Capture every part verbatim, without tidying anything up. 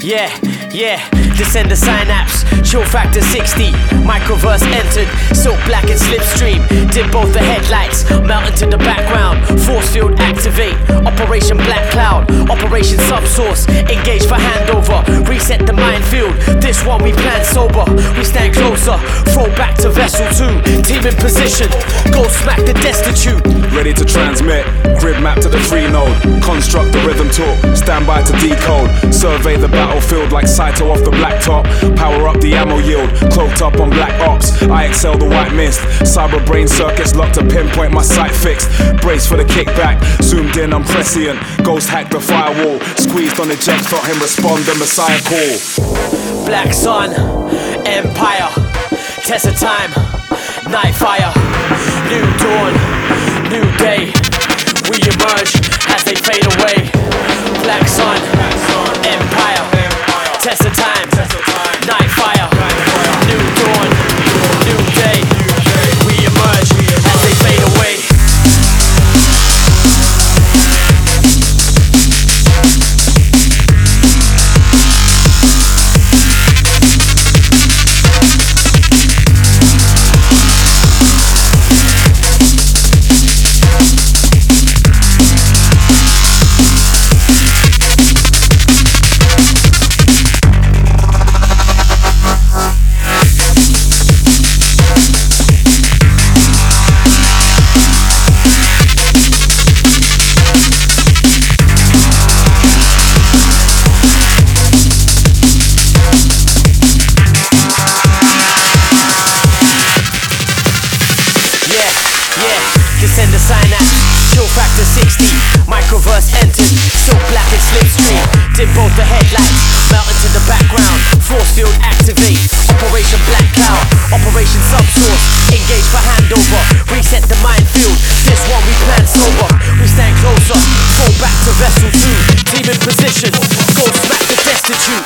Yeah, yeah, descend the synapse, chill factor sixty, microverse entered, silk black and slipstream, dip both the headlights, melt into the background, force field activate, operation black cloud, operation subsource, engage for handover, reset the minefield, this one we plan sober, we stand closer, throw back to vessel two, team in position, go smack the destitute. Ready to transmit, grid map to the free node, construct the rhythm talk, stand by to decode, survey the battlefield like Saito off the blacktop, power up the ammo yield, cloaked up on black ops, I excel the white mist, cyber brain circuits locked to pinpoint my sight fixed, brace for the kickback, zoomed in I'm prescient, ghost hack the firewall, squeezed on eject, thought him respond the messiah call. Black sun, empire, test of time, night fire, new dawn, new day, we emerge as they fade away. Black sun, empire, test of time, night fire, new dawn, new day, we emerge as they fade away. Descend the synapse, chill factor sixty, microverse entered, silk black and slipstream, dip both the headlights, melt into the background, force field activate, operation black cloud, operation subsource, engage for handover, reset the minefield, this one we plan sober, we stand closer, fall back to vessel two, team in position, go smack the destitute.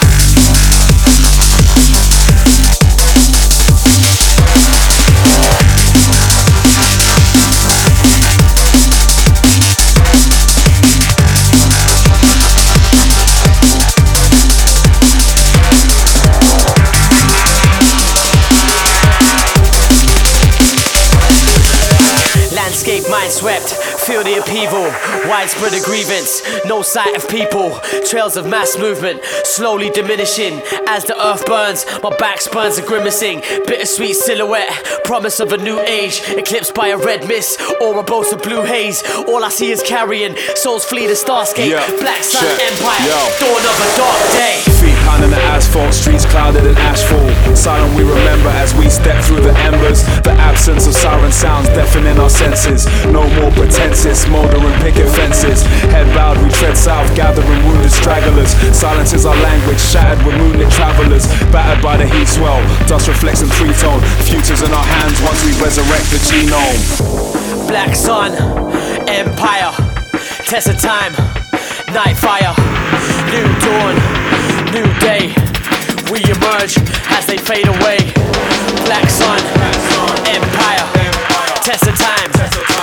Landscape mind swept, feel the upheaval, widespread a grievance, no sight of people, trails of mass movement, slowly diminishing, as the earth burns, my back spurns are grimacing, bittersweet silhouette, promise of a new age, eclipsed by a red mist, or a boast of blue haze, all I see is carrion, souls flee the starscape, yeah. black sun Check. empire, Yo. dawn of a dark day. Feet pounding the asphalt, streets clouded in ashfall, silent we remember as we step through the embers, the absence of siren sounds deafening our senses, no more pretenses, smouldering picket fences, head bowed we tread south, gathering wounded stragglers, silence is our language, shattered with moonlit travelers, battered by the heat swell, dust reflects in three-tone, futures in our hands once we resurrect the genome. Black sun, empire, test of time, night fire, new dawn, new day, we emerge as they fade away. Black sun, empire, test of time.